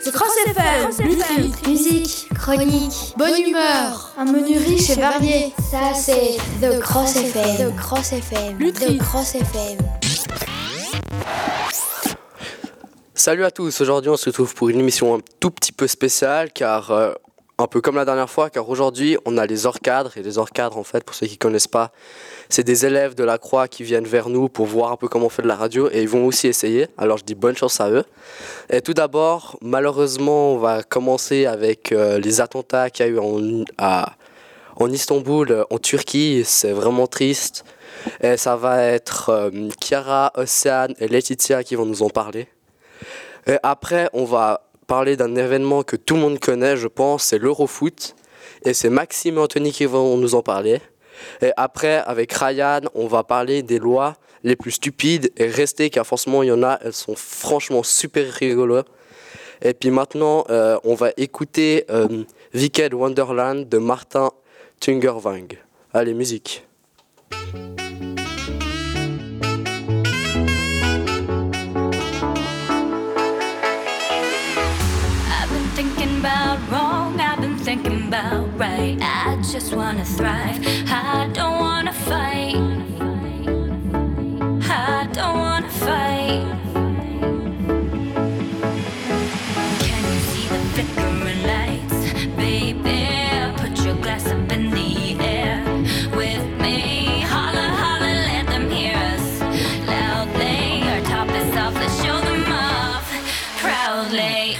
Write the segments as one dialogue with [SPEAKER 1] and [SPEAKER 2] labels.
[SPEAKER 1] C'est Cross FM.
[SPEAKER 2] Musique, chronique,
[SPEAKER 1] Bonne humeur.
[SPEAKER 2] un menu riche et varié.
[SPEAKER 3] Ça c'est The Cross FM.
[SPEAKER 2] The Cross FM.
[SPEAKER 1] Lutry.
[SPEAKER 3] The Cross FM.
[SPEAKER 4] Salut à tous, aujourd'hui on se retrouve pour une émission un tout petit peu spéciale car un peu comme la dernière fois, car aujourd'hui on a les hors-cadres, et les hors-cadres en fait pour ceux qui ne connaissent pas, c'est des élèves de la Croix qui viennent vers nous pour voir un peu comment on fait de la radio et ils vont aussi essayer, alors je dis bonne chance à eux. Et tout d'abord, malheureusement on va commencer avec les attentats qu'il y a eu en Istanbul, en Turquie, c'est vraiment triste. Et ça va être Chiara, Océane et Laetitia qui vont nous en parler. Et après, on va parler d'un événement que tout le monde connaît, je pense, c'est l'Eurofoot. Et c'est Maxime et Anthony qui vont nous en parler. Et après, avec Ryan, on va parler des lois les plus stupides et restées, car forcément, il y en a, elles sont franchement super rigolo. Et puis maintenant, on va écouter Wicked Wonderland de Martin Tungerwang. Allez, musique.
[SPEAKER 5] Thinking about right, I just wanna thrive. I don't wanna fight. I don't wanna fight. Can you see the flickering lights, baby? Put your glass up in the air with me. Holla, holla, let them hear us loudly. Our top is off, let's show them off proudly.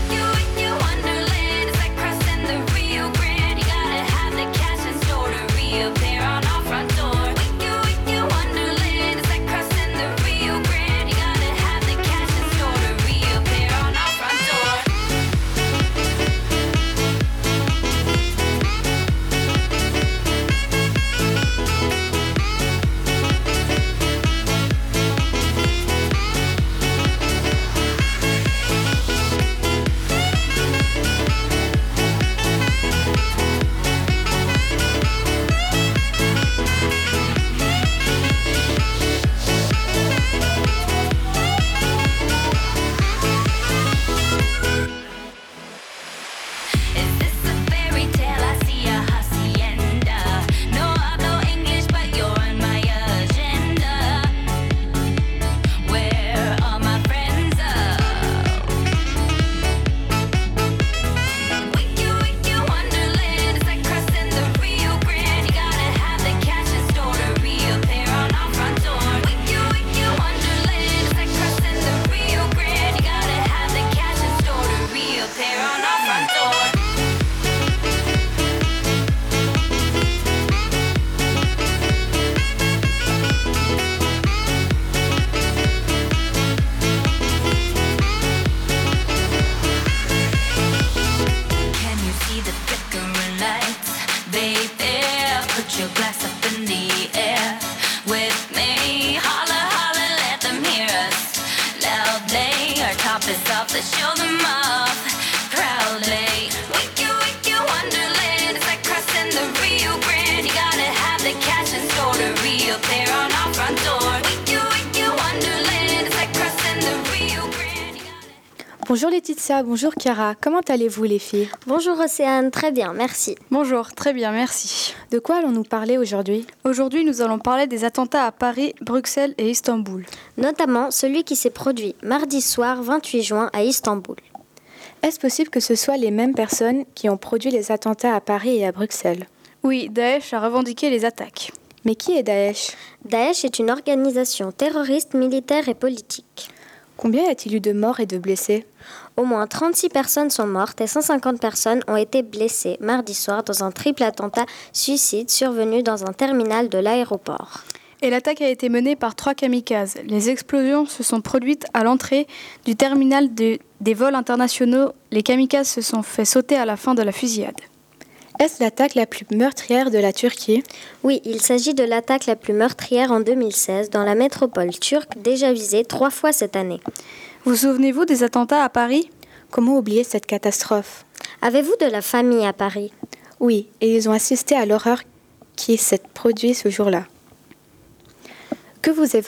[SPEAKER 6] Bonjour Laetitia, bonjour Chiara, comment allez-vous les filles ?
[SPEAKER 2] Bonjour Océane, très bien, merci.
[SPEAKER 7] Bonjour, très bien, merci.
[SPEAKER 6] De quoi allons-nous parler aujourd'hui ?
[SPEAKER 7] Aujourd'hui, nous allons parler des attentats à Paris, Bruxelles et Istanbul.
[SPEAKER 2] Notamment celui qui s'est produit mardi soir 28 juin à Istanbul.
[SPEAKER 6] Est-ce possible que ce soit les mêmes personnes qui ont produit les attentats à Paris et à Bruxelles ?
[SPEAKER 7] Oui, Daesh a revendiqué les attaques.
[SPEAKER 6] Mais qui est Daesh ?
[SPEAKER 2] Daesh est une organisation terroriste, militaire et politique.
[SPEAKER 6] Combien y a-t-il eu de morts et de blessés ?
[SPEAKER 2] Au moins 36 personnes sont mortes et 150 personnes ont été blessées mardi soir dans un triple attentat suicide survenu dans un terminal de l'aéroport.
[SPEAKER 7] Et l'attaque a été menée par 3 kamikazes. Les explosions se sont produites à l'entrée du terminal des vols internationaux. Les kamikazes se sont fait sauter à la fin de la fusillade.
[SPEAKER 6] Est-ce l'attaque la plus meurtrière de la Turquie ?
[SPEAKER 2] Oui, il s'agit de l'attaque la plus meurtrière en 2016 dans la métropole turque, déjà visée 3 fois cette année.
[SPEAKER 7] Vous souvenez-vous des attentats à Paris ?
[SPEAKER 6] Comment oublier cette catastrophe ?
[SPEAKER 2] Avez-vous de la famille à Paris ?
[SPEAKER 6] Oui, et ils ont assisté à l'horreur qui s'est produite ce jour-là. Que vous évoque ce sujet ?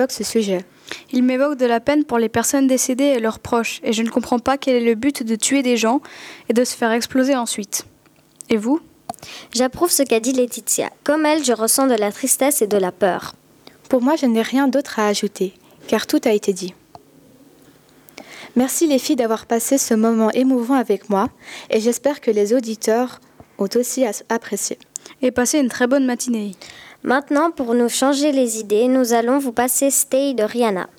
[SPEAKER 7] Il m'évoque de la peine pour les personnes décédées et leurs proches, et je ne comprends pas quel est le but de tuer des gens et de se faire exploser ensuite. Et vous ?
[SPEAKER 2] J'approuve ce qu'a dit Laetitia. Comme elle, je ressens de la tristesse et de la peur.
[SPEAKER 6] Pour moi, je n'ai rien d'autre à ajouter, car tout a été dit. Merci les filles d'avoir passé ce moment émouvant avec moi, et j'espère que les auditeurs ont aussi apprécié.
[SPEAKER 7] Et passez une très bonne matinée.
[SPEAKER 2] Maintenant, pour nous changer les idées, nous allons vous passer Stay de Rihanna.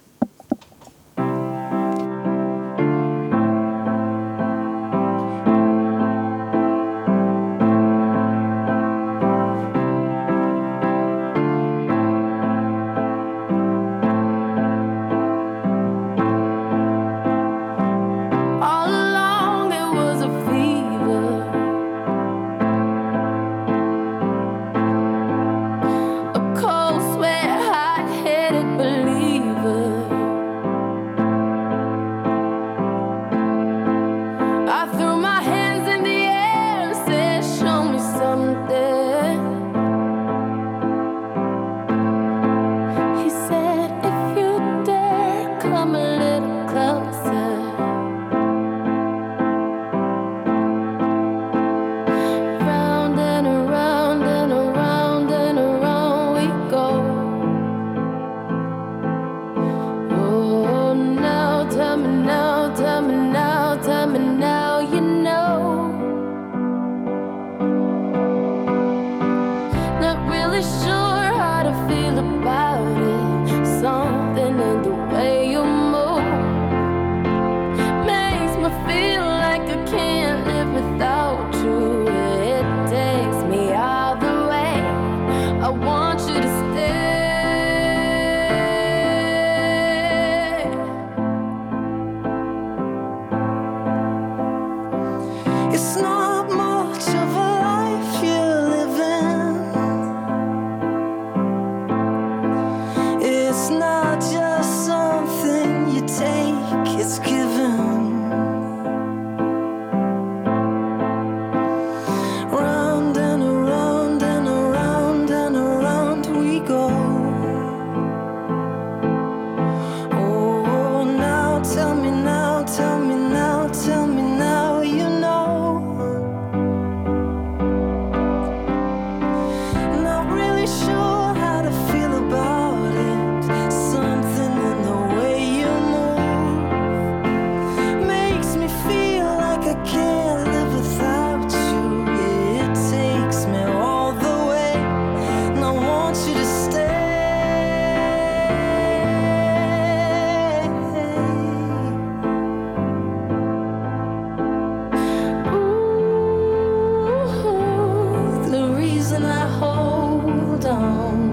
[SPEAKER 1] All along there was a fever, a cold sweat, hot-headed believer. I threw my hands in the air and said, show me something. He said, if you dare, come a little closer. Round and around and around and around we go. Oh, now tell me now, tell me now, tell me now, you know. Not really sure how to feel about it. Something in the way you move makes me feel like I can't live without you. It takes me all the way. I want you to stay. It's not much of a life you're living. It's not just something you take, it's given. Round and around and around and around we go. Oh, now tell me now, tell me now, tell me now, you know. Not really sure how to feel about it. Something in the way you move makes me feel like I can't live without you. It takes me all the way, and I want you to stay. Ooh, the reason I hold on.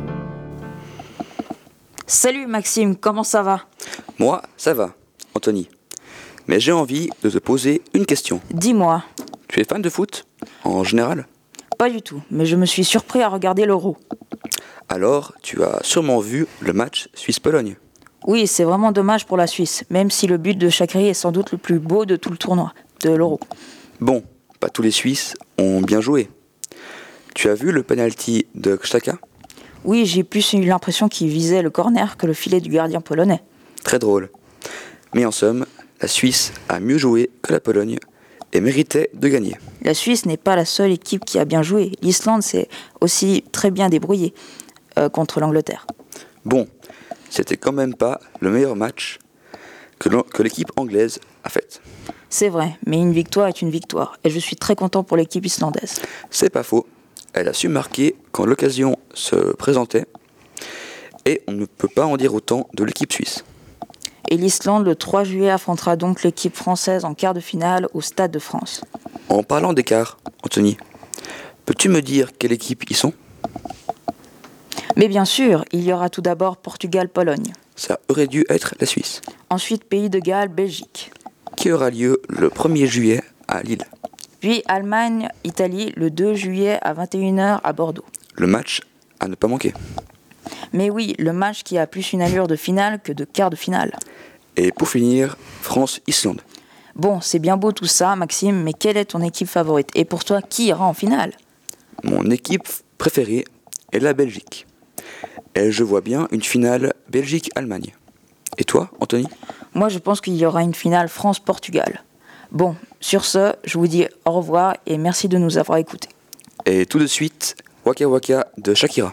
[SPEAKER 8] Salut Maxime, comment ça va ?
[SPEAKER 9] Moi, ça va, Anthony. Mais j'ai envie de te poser une question.
[SPEAKER 8] Dis-moi.
[SPEAKER 9] Tu es fan de foot, en général?
[SPEAKER 8] Pas du tout, mais je me suis surpris à regarder l'Euro.
[SPEAKER 9] Alors, tu as sûrement vu le match Suisse-Pologne.
[SPEAKER 8] Oui, c'est vraiment dommage pour la Suisse, même si le but de Chakri est sans doute le plus beau de tout le tournoi, de l'Euro.
[SPEAKER 9] Bon, pas tous les Suisses ont bien joué. Tu as vu le penalty de Xhaka?
[SPEAKER 8] Oui, j'ai plus eu l'impression qu'il visait le corner que le filet du gardien polonais.
[SPEAKER 9] Très drôle. Mais en somme, la Suisse a mieux joué que la Pologne et méritait de gagner.
[SPEAKER 8] La Suisse n'est pas la seule équipe qui a bien joué. L'Islande s'est aussi très bien débrouillée contre l'Angleterre.
[SPEAKER 9] Bon, c'était quand même pas le meilleur match que l'équipe anglaise a fait.
[SPEAKER 8] C'est vrai, mais une victoire est une victoire, et je suis très content pour l'équipe islandaise.
[SPEAKER 9] C'est pas faux. Elle a su marquer quand l'occasion se présentait, et on ne peut pas en dire autant de l'équipe suisse.
[SPEAKER 8] Et l'Islande, le 3 juillet, affrontera donc l'équipe française en quart de finale au Stade de France.
[SPEAKER 9] En parlant d'écart, Anthony, peux-tu me dire quelle équipe ils sont?
[SPEAKER 8] Mais bien sûr, il y aura tout d'abord Portugal-Pologne.
[SPEAKER 9] Ça aurait dû être la Suisse.
[SPEAKER 8] Ensuite, Pays de Galles, Belgique.
[SPEAKER 9] Qui aura lieu le 1er juillet à Lille.
[SPEAKER 8] Puis Allemagne-Italie le 2 juillet à 21h à Bordeaux.
[SPEAKER 9] Le match à ne pas manquer.
[SPEAKER 8] Mais oui, le match qui a plus une allure de finale que de quart de finale.
[SPEAKER 9] Et pour finir, France-Islande.
[SPEAKER 8] Bon, c'est bien beau tout ça, Maxime, mais quelle est ton équipe favorite? Et pour toi, qui ira en finale?
[SPEAKER 9] Mon équipe préférée est la Belgique. Et je vois bien une finale Belgique-Allemagne. Et toi, Anthony?
[SPEAKER 8] Moi, je pense qu'il y aura une finale France-Portugal. Bon, sur ce, je vous dis au revoir et merci de nous avoir écoutés.
[SPEAKER 9] Et tout de suite, Waka Waka de Shakira.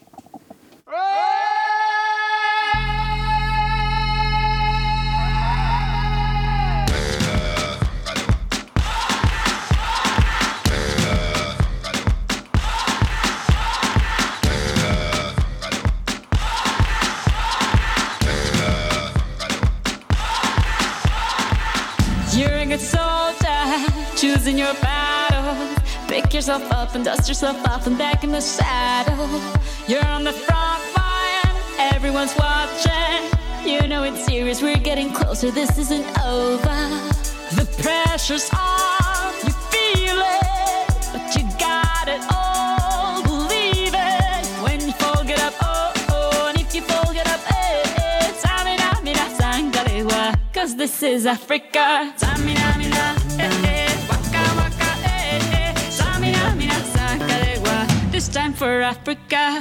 [SPEAKER 10] You're a good soldier, choosing your battle. Pick yourself up and dust yourself off and back in the saddle. You're on the front line, everyone's watching. You know it's serious, we're getting closer, this isn't over. The pressure's on, you feel it, but you got it all, believe it. When you fall, get up, oh, oh, and if you fall, get up, eh, eh. Samina, mina, sangalewa, 'cause this is Africa. Samina, mina, eh, eh, waka, waka, eh, eh. Samina, mina, sangalewa, this time for Africa.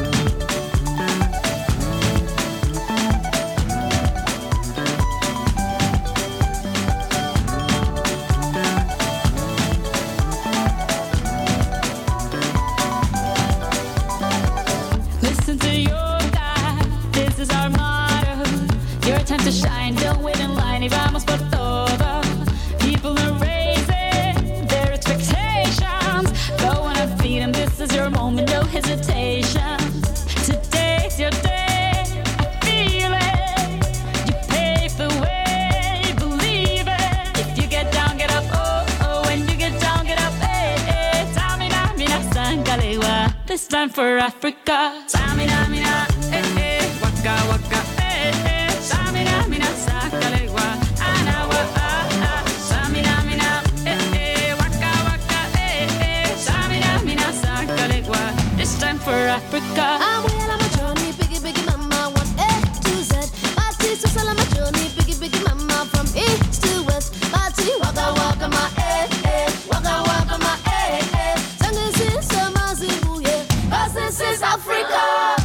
[SPEAKER 10] Listen to your God, this is our motto. Your time to shine, don't wait in line y vamos por todo. People are raising their expectations. Go on and feed them, this is your moment, no hesitation. Today's your day, I feel it. You pave the way, believe it. If you get down, get up, oh, oh. When you get down, get up, eh, eh. Tamina, mina, sangalewa, this time for Africa. Tamina, mina, eh, eh. Waka, waka, eh, eh. Tamina, mina, sangalewa, anawa, ah, ah. Tamina, mina, eh, eh. Waka, waka, eh, eh. Tamina, mina, sangalewa, this time for Africa.
[SPEAKER 11] I'm well on my journey, biggie, biggie mama, 1A to Z. Party to sell on my journey, biggie, biggie mama, from east to west. Party, waka, waka, my eh, eh. Waka, waka, my eh, eh. Sangin' since summer, Zimbabwe, yeah. 'Cause this is Africa.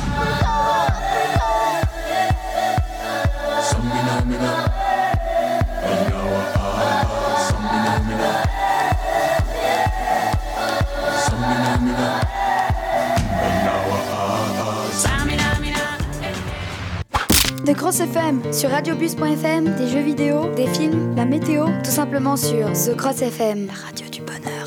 [SPEAKER 10] Tamina, mina,
[SPEAKER 7] De Grosse FM sur radiobus.fm, des jeux vidéo, des films, la météo, tout simplement sur The Grosse FM, la radio du bonheur.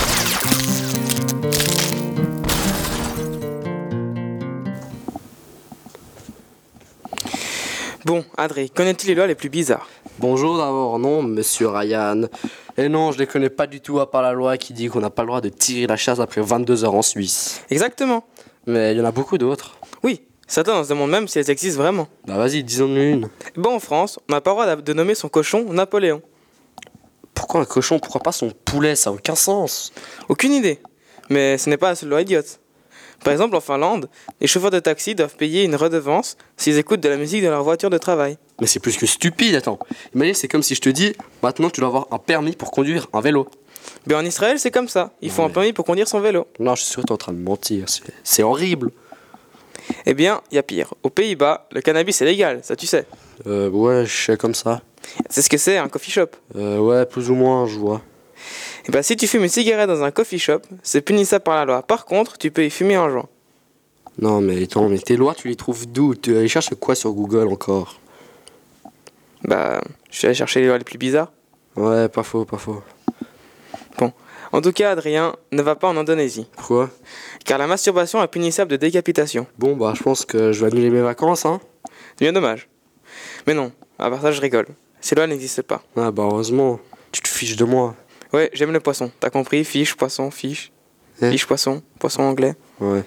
[SPEAKER 12] Bon, Adré, connais-tu les lois les plus bizarres?
[SPEAKER 4] Bonjour d'abord, non, monsieur Ryan. Et non, je les connais pas du tout à part la loi qui dit qu'on n'a pas le droit de tirer la chasse après 22 heures en Suisse.
[SPEAKER 12] Exactement.
[SPEAKER 4] Mais il y en a beaucoup d'autres.
[SPEAKER 12] Oui, certains on se demande même si elles existent vraiment.
[SPEAKER 4] Bah vas-y, disons-nous une.
[SPEAKER 12] Bon, en France, on n'a pas le droit de nommer son cochon Napoléon.
[SPEAKER 4] Pourquoi un cochon? Pourquoi pas son poulet? Ça n'a aucun sens.
[SPEAKER 12] Aucune idée. Mais ce n'est pas la seule loi idiote. Par exemple, en Finlande, les chauffeurs de taxi doivent payer une redevance s'ils écoutent de la musique dans leur voiture de travail.
[SPEAKER 4] Mais c'est plus que stupide, attends. Imagine, c'est comme si je te dis, maintenant tu dois avoir un permis pour conduire un vélo.
[SPEAKER 12] Mais en Israël, c'est comme ça. Il faut un permis pour conduire son vélo.
[SPEAKER 4] Non, je suis sûr que t'es en train de mentir. C'est horrible.
[SPEAKER 12] Eh bien, il y a pire. Aux Pays-Bas, le cannabis est légal, ça tu sais.
[SPEAKER 4] Ouais, je sais comme ça.
[SPEAKER 12] C'est ce que c'est un coffee shop.
[SPEAKER 4] Ouais, plus ou moins, je vois.
[SPEAKER 12] Eh bien, si tu fumes une cigarette dans un coffee shop, c'est punissable par la loi. Par contre, tu peux y fumer en joint.
[SPEAKER 4] Non, mais attends, mais tes lois, tu les trouves d'où? Tu les cherches quoi sur Google encore?
[SPEAKER 12] Bah, je suis allé chercher les lois les plus bizarres.
[SPEAKER 4] Ouais, pas faux, pas faux.
[SPEAKER 12] Bon. En tout cas, Adrien, ne va pas en Indonésie.
[SPEAKER 4] Pourquoi?
[SPEAKER 12] Car la masturbation est punissable de décapitation.
[SPEAKER 4] Bon, bah, je pense que je vais annuler mes vacances, hein.
[SPEAKER 12] C'est bien dommage. Mais non, à part ça, je rigole. Ces lois n'existent pas.
[SPEAKER 4] Ah, bah, heureusement. Tu te fiches de moi.
[SPEAKER 12] Ouais, j'aime le poisson. T'as compris? Fiche, poisson, fiche. Fiche, poisson. Poisson anglais.
[SPEAKER 4] Ouais.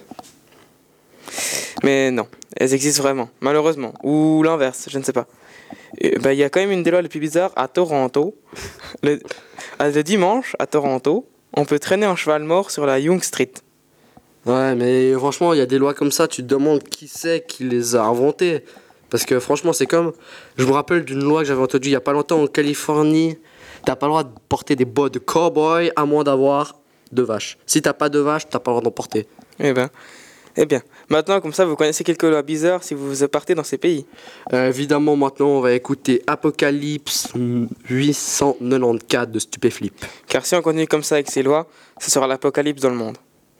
[SPEAKER 12] Mais non, elles existent vraiment, malheureusement. Ou l'inverse, je ne sais pas. Il y a quand même une des lois les plus bizarres à Toronto. Le dimanche, à Toronto, on peut traîner un cheval mort sur la Yonge Street.
[SPEAKER 4] Ouais, mais franchement, il y a des lois comme ça, tu te demandes qui c'est qui les a inventées. Parce que franchement, c'est comme... Je me rappelle d'une loi que j'avais entendue il y a pas longtemps en Californie. T'as pas le droit de porter des bottes de cowboy à moins d'avoir 2 vaches. Si t'as pas 2 vaches, t'as pas le droit d'en porter.
[SPEAKER 12] Eh ben, Eh bien, maintenant, comme ça, vous connaissez quelques lois bizarres si vous partez dans ces pays.
[SPEAKER 4] Évidemment, maintenant, on va écouter Apocalypse 894 de Stupéflip.
[SPEAKER 12] Car si on continue comme ça avec ces lois, ce sera l'apocalypse dans le monde.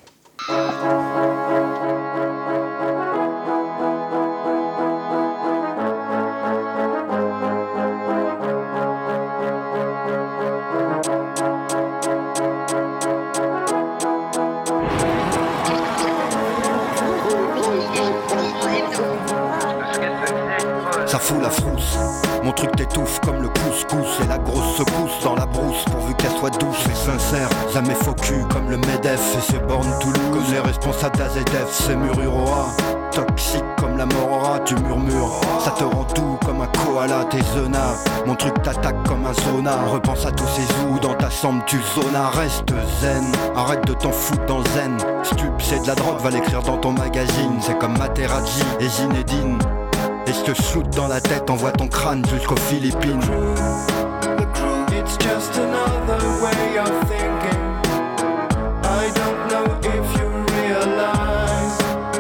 [SPEAKER 13] Ça fout la frousse, mon truc t'étouffe comme le couscous. Et la grosse secousse dans la brousse pourvu qu'elle soit douce et sincère. Jamais faux cul comme le MEDEF et ses bornes Toulouse. Comme les responsables d'AZF, c'est Mururoa. Toxique comme la morora, tu murmures. Ça te rend doux comme un koala, tes zonas. Mon truc t'attaque comme un zona. Repense à tous ces zoos dans ta chambre, tu zonas. Reste zen, arrête de t'en foutre dans le zen. Stup, c'est de la drogue, va l'écrire dans ton magazine. C'est comme Materazzi et Zinedine. Et je te shoot dans la tête, envoie ton crâne jusqu'aux Philippines.
[SPEAKER 1] The crew, it's just another way of thinking. I don't know if you realize.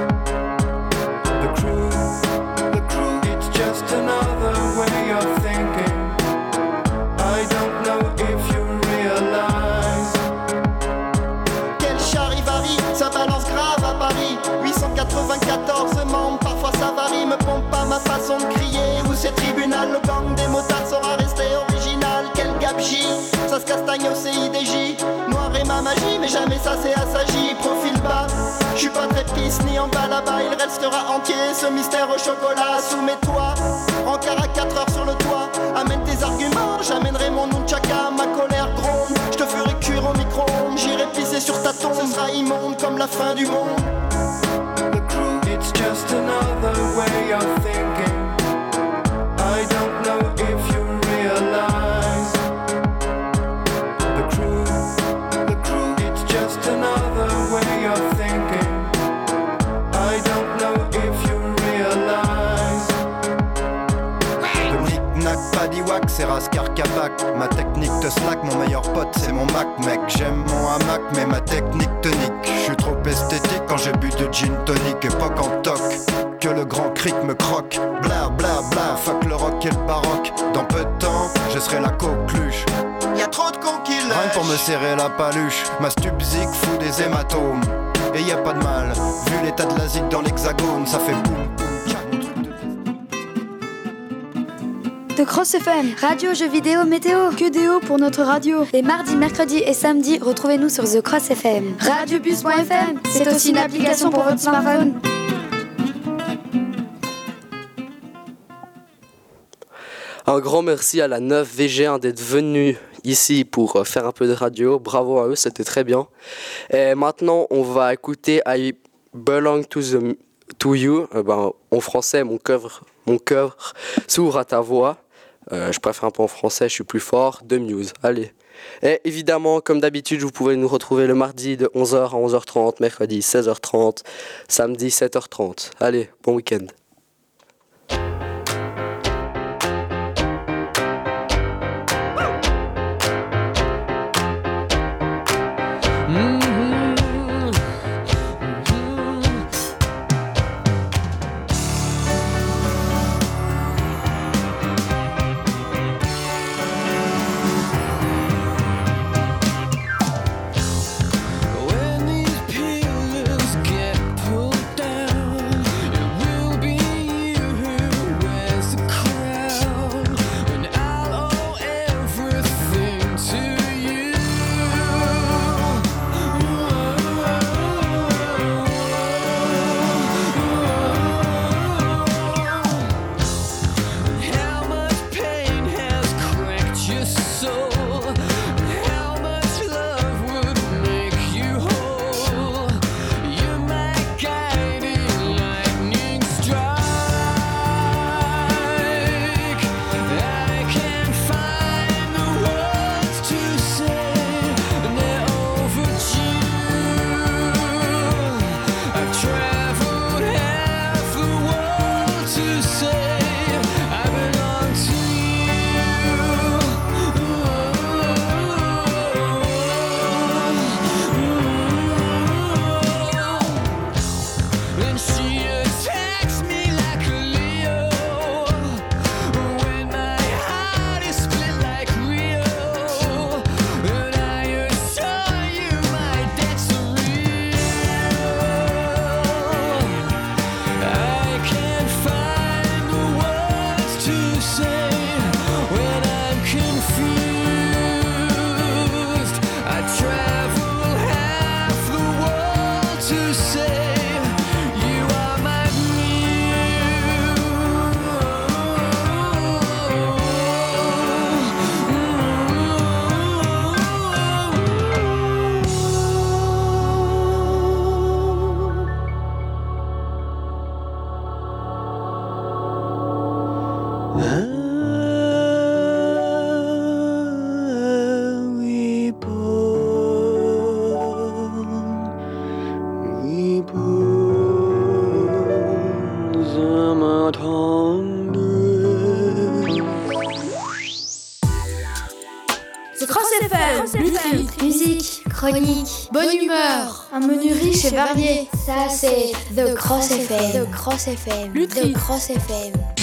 [SPEAKER 1] The crew, it's just another way of thinking. I don't know if you realize.
[SPEAKER 14] Quel charivari, ça balance grave à Paris. 894 membres, parfois ça varie. Me pompe pas ma façon de crier. Où c'est tribunal, le gang des motards sera resté original. Quel gabegie, ça se castagne au CIDJ. Noir et ma magie, mais jamais ça c'est assagi. Profil bas, j'suis pas très pisse ni en bas là-bas. Il restera entier ce mystère au chocolat. Soumets-toi, rencard à 4 heures sur le toit. Amène tes arguments, j'amènerai mon nunchaka. Ma colère gronde, j'te ferai cuire au micro-ondes. J'irai pisser sur ta tombe, ce sera immonde comme la fin du monde.
[SPEAKER 1] It's just another way of thinking. I don't know if you realize. The crew, it's just another way of thinking. I don't know if you realize.
[SPEAKER 13] Le knick-knack, pas d'iwac, c'est Raskar Kabak. Ma technique te slack, mon meilleur pote c'est mon Mac, mec. J'aime mon hamac, mais ma technique te nique. J'suis trop esthétique quand j'ai bu de gin tonic. Époque en toc, que le grand cric me croque. Bla bla bla, fuck le rock et le baroque. Dans peu de temps, je serai la coqueluche.
[SPEAKER 14] Y'a trop de cons qui lèchent.
[SPEAKER 13] Rien pour me serrer la paluche. Ma stupzik fout des hématomes. Et y a pas de mal, vu l'état de la zig dans l'hexagone, ça fait boum boum.
[SPEAKER 7] The Cross FM,
[SPEAKER 2] Radio, jeux vidéo, météo.
[SPEAKER 7] que des hauts pour notre radio.
[SPEAKER 2] Les mardis, mercredis et samedis, retrouvez-nous sur The Cross FM.
[SPEAKER 7] Radiobus.fm, c'est aussi une application pour votre smartphone.
[SPEAKER 4] Un grand merci à la 9 VG1 d'être venue ici pour faire un peu de radio. Bravo à eux, c'était très bien. Et maintenant, on va écouter I Belong to You. En français, mon cœur s'ouvre à ta voix. Je préfère un peu en français, je suis plus fort. De Muse. Allez. Et évidemment, comme d'habitude, vous pouvez nous retrouver le mardi de 11h à 11h30, mercredi 16h30, samedi 7h30. Allez, bon week-end.
[SPEAKER 1] When these pillars get pulled down, it will be
[SPEAKER 3] FM. Musique, chronique,
[SPEAKER 15] bonne humeur,
[SPEAKER 3] un menu riche et varié.
[SPEAKER 15] Ça c'est
[SPEAKER 3] The Cross FM.
[SPEAKER 15] The Cross FM.
[SPEAKER 3] The Cross FM.